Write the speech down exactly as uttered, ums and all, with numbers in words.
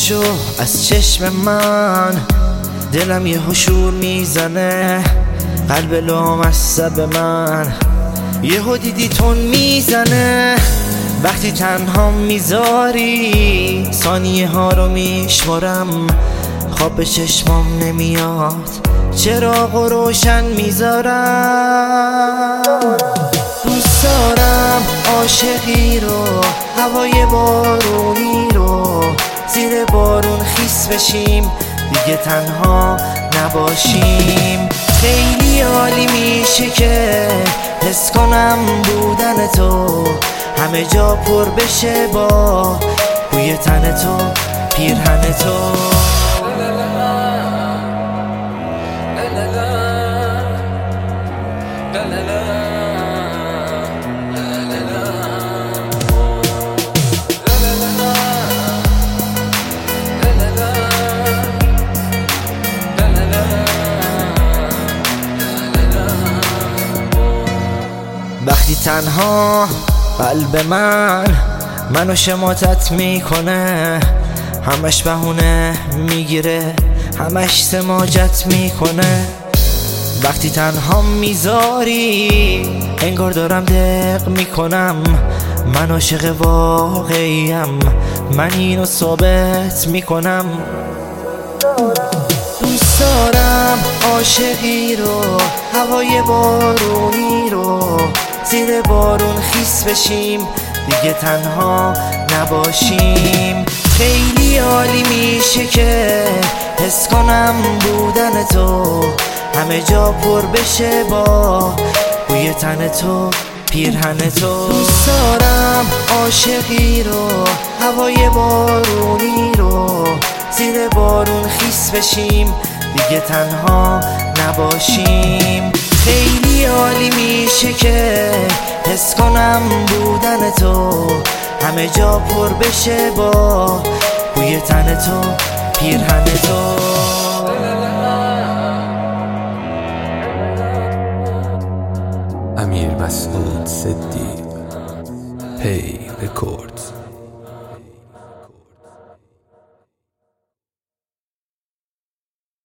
شو از چشم من، دلم یه هشور میزنه، قلب لامصب من یهو دیدی تون میزنه. وقتی تنها میذاری ثانیه ها رو میشمارم، خواب به چشمام نمیاد، چراغ و روشن میذارم. دوست دارم عاشقی رو، هوای بارونی رو، زیر بارون خیس بشیم، دیگه تنها نباشیم. خیلی عالی میشه که حس کنم بودن تو، همه جا پر بشه با بوی تن تو، پیرهن تو. وقتی تنها قلب من منو شماتت میکنه، همش بهونه میگیره، همش سماجت میکنه. وقتی تنها میذاری انگار دارم دق میکنم، من عاشق واقعیم، من اینو ثابت میکنم. دوست دارم عاشقی رو، هوای بارونی رو، زیر بارون خیس بشیم، دیگه تنها نباشیم. خیلی عالی میشه که حس کنم بودن تو، همه جا پر بشه با بوی تن تو، پیرهن تو. دوست دارم عاشقی رو، هوای بارونی رو، زیر بارون خیس بشیم، دیگه تنها نباشیم. خیلی عالی میشه که حس کنم بودن تو، همه جا پر بشه با بوی تن تو، پیرهن تو. امیر مسعود صدیق، پی رکوردز.